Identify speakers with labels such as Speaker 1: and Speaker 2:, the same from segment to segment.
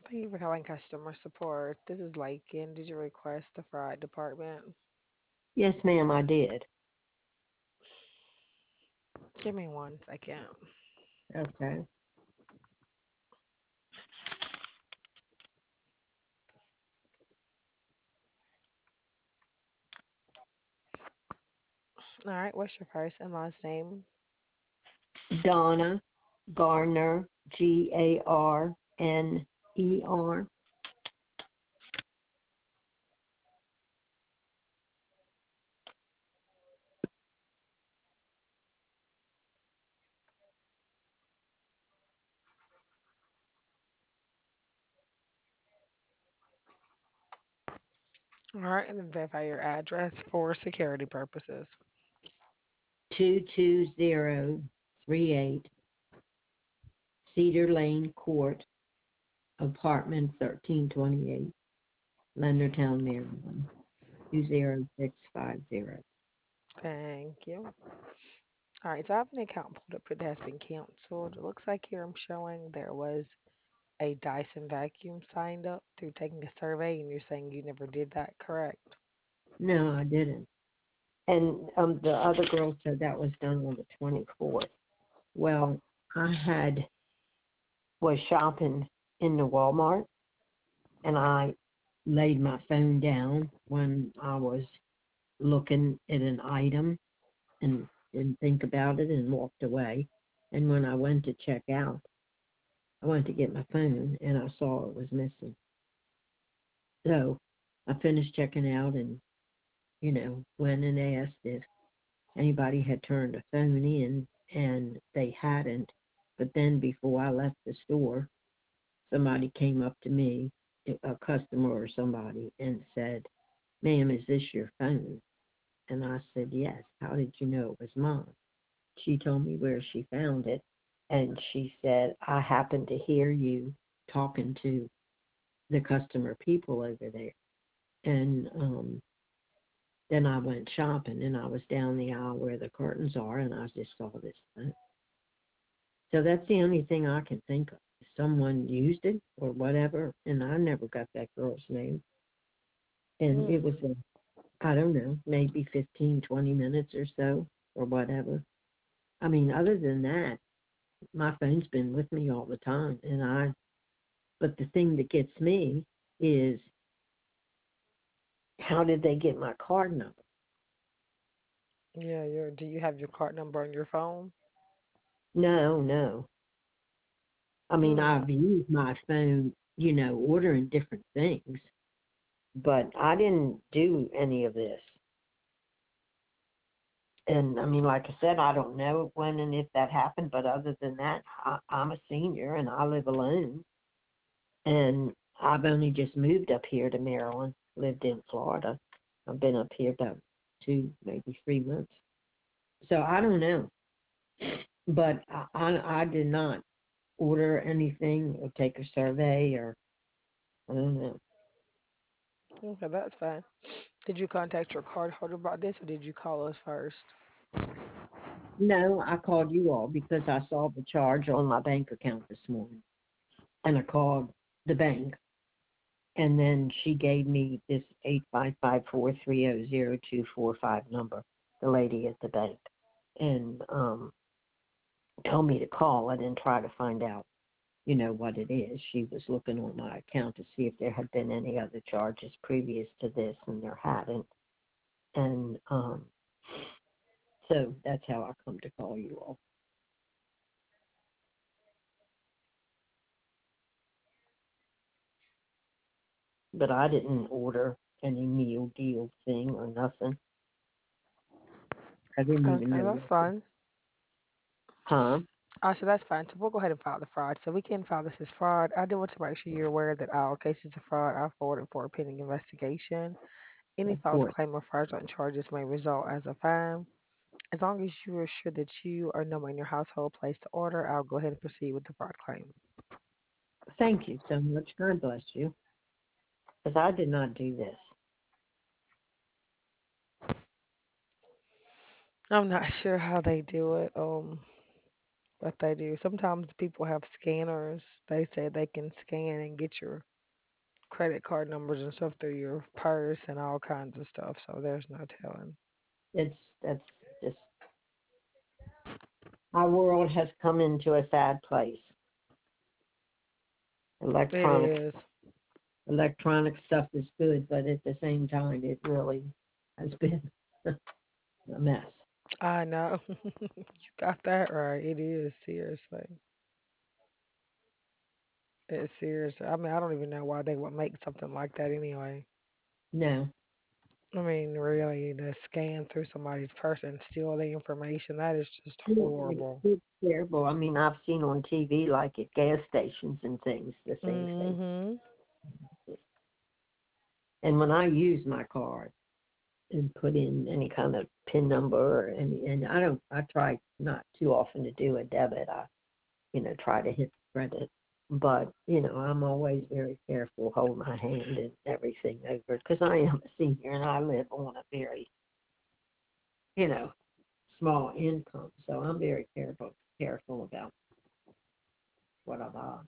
Speaker 1: Thank you for calling customer support. This is Lakin. Did you request the fraud department?
Speaker 2: Yes, ma'am, I did.
Speaker 1: Give me 1 second.
Speaker 2: Okay.
Speaker 1: All right, what's your first and last name?
Speaker 2: Donna Garner, Garner.
Speaker 1: All right, and then verify your address for security purposes.
Speaker 2: 22038 Cedar Lane Court, apartment 1328, Leonardtown, Maryland, 20650.
Speaker 1: Thank you. All right, so I have an account pulled up that has been canceled. It looks like here I'm showing there was a Dyson vacuum signed up through taking a survey, and you're saying you never did that, correct?
Speaker 2: No, I didn't. And the other girl said that was done on the 24th. Well, I was shopping in the Walmart, and I laid my phone down when I was looking at an item and didn't think about it and walked away. And when I went to check out, I went to get my phone and I saw it was missing. So I finished checking out and, went and asked if anybody had turned a phone in, and they hadn't. But then before I left the store, somebody came up to me, a customer or somebody, and said, "Ma'am, is this your phone?" And I said, "Yes." "How did you know it was mine?" She told me where she found it. And she said, "I happened to hear you talking to the customer people over there." And then I went shopping and I was down the aisle where the curtains are and I just saw this thing. So that's the only thing I can think of. Someone used it or whatever, and I never got that girl's name. And it was,
Speaker 1: Hmm.
Speaker 2: I don't know, maybe 15, 20 minutes or so or whatever. I mean, other than that, my phone's been with me all the time. But the thing that gets me is, how did they get my card number?
Speaker 1: Yeah, do you have your card number on your phone?
Speaker 2: No, no. I mean,
Speaker 1: Hmm.
Speaker 2: I've used my phone, ordering different things, but I didn't do any of this. And I mean, like I said, I don't know when and if that happened, but other than that, I'm a senior and I live alone. And I've only just moved up here to Maryland, lived in Florida. I've been up here about 2, maybe 3 months. So I don't know. But I did not order anything or take a survey or I don't know.
Speaker 1: Okay, that's fine. Did you contact your card holder about this, or did you call us first?
Speaker 2: No, I called you all because I saw the charge on my bank account this morning, and I called the bank, and then she gave me this 855-430-0245 number, the lady at the bank, and told me to call and then try to find out, what it is. She was looking on my account to see if there had been any other charges previous to this, and there hadn't. And so that's how I come to call you all. But I didn't order any meal deal thing or nothing. I didn't even
Speaker 1: Okay,
Speaker 2: know
Speaker 1: that's
Speaker 2: what to.
Speaker 1: fine.
Speaker 2: Huh?
Speaker 1: So that's fine. So we'll go ahead and file the fraud. So we can file this as fraud. I do want to make sure you're aware that all cases of fraud are forwarded for a pending investigation. Any
Speaker 2: Of
Speaker 1: false
Speaker 2: course.
Speaker 1: claim or fraudulent charges may result as a fine. As long as you are sure that you or no one in your household placed the order, I'll go ahead and proceed with the fraud claim.
Speaker 2: Thank you so much. God bless you. Because I did not do this.
Speaker 1: I'm not sure how they do it. but they do. Sometimes people have scanners. They say they can scan and get your credit card numbers and stuff through your purse and all kinds of stuff. So there's no telling.
Speaker 2: That's just our world has come into a sad place.
Speaker 1: It
Speaker 2: Electronic
Speaker 1: is.
Speaker 2: electronic stuff is good, but at the same time, it really has been a mess.
Speaker 1: I know. You got that right. It is seriously. It's serious. I mean, I don't even know why they would make something like that anyway.
Speaker 2: No,
Speaker 1: I mean, really, to scan through somebody's purse and steal the information, that is just horrible.
Speaker 2: it's terrible. I mean, I've seen on TV, like at gas stations and things, the same thing.
Speaker 1: Mhm.
Speaker 2: And when I use my card and put in any kind of PIN number or any, and I try not too often to do a debit. I, try to hit credit. But, I'm always very careful, hold my hand and everything over because I am a senior and I live on a very, you know, small income. So I'm very careful about what I buy.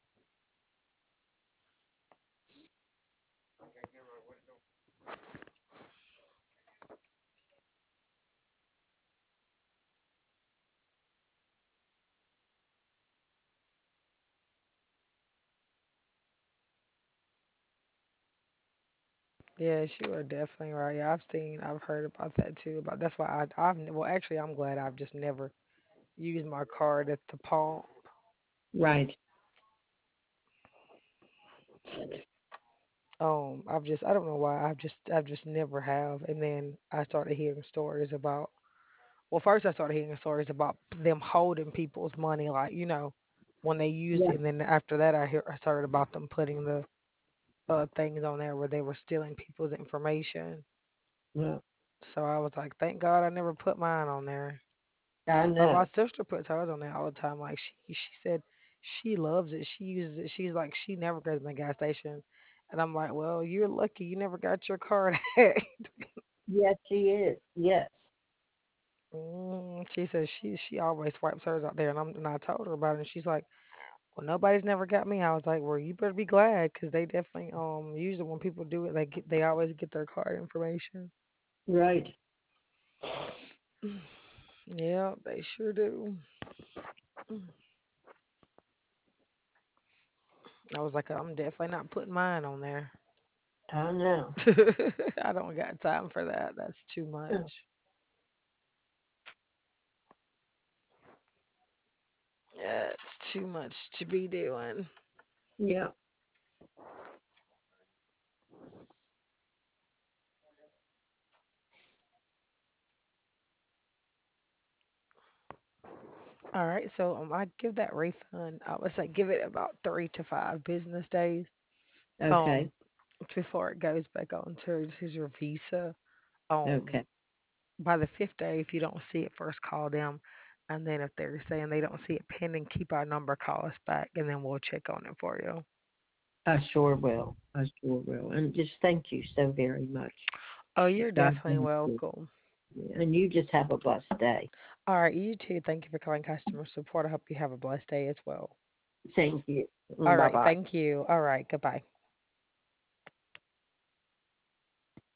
Speaker 1: Yes, you are definitely right. Yeah, I've heard about that too. About that's why well, actually, I'm glad I've just never used my card at the pump.
Speaker 2: Right.
Speaker 1: I don't know why I've just never have. And then I started hearing stories about. Well, first I started hearing stories about them holding people's money, like when they used
Speaker 2: Yeah.
Speaker 1: it. And then after that, I started about them putting the things on there where they were stealing people's information.
Speaker 2: Yeah.
Speaker 1: So I was like, thank God I never put mine on there.
Speaker 2: I
Speaker 1: But my
Speaker 2: know.
Speaker 1: sister puts hers on there all the time. Like she said she loves it. She uses it. She's like she never goes to the gas station. And I'm like, well, you're lucky you never got your card hacked.
Speaker 2: Yes, she is. Yes.
Speaker 1: She says she always swipes hers out there, and I told her about it, and she's like, well, nobody's never got me. I was like, well, you better be glad, 'cause they definitely usually when people do it, they always get their card information.
Speaker 2: Right.
Speaker 1: Yeah, they sure do. I was like, I'm definitely not putting mine on there.
Speaker 2: I know.
Speaker 1: I don't got time for that. That's too much. Yeah, it's too much to be doing.
Speaker 2: Yeah.
Speaker 1: All right, so I'd give that refund. I would say give it about 3 to 5 business days.
Speaker 2: Okay.
Speaker 1: Um, before it goes back on to your visa. Um,
Speaker 2: Okay.
Speaker 1: by the fifth day, if you don't see it, first call them, and then if they're saying they don't see it pending, keep our number, call us back, and then we'll check on it for you.
Speaker 2: I sure will. I sure will. And just thank you so very much.
Speaker 1: Oh, you're
Speaker 2: God
Speaker 1: definitely
Speaker 2: bless you.
Speaker 1: welcome.
Speaker 2: And you just have a blessed day.
Speaker 1: All right, you too. Thank you for calling customer support. I hope you have a blessed day as well.
Speaker 2: Thank you.
Speaker 1: All
Speaker 2: Bye
Speaker 1: right,
Speaker 2: bye.
Speaker 1: thank you. All right, goodbye.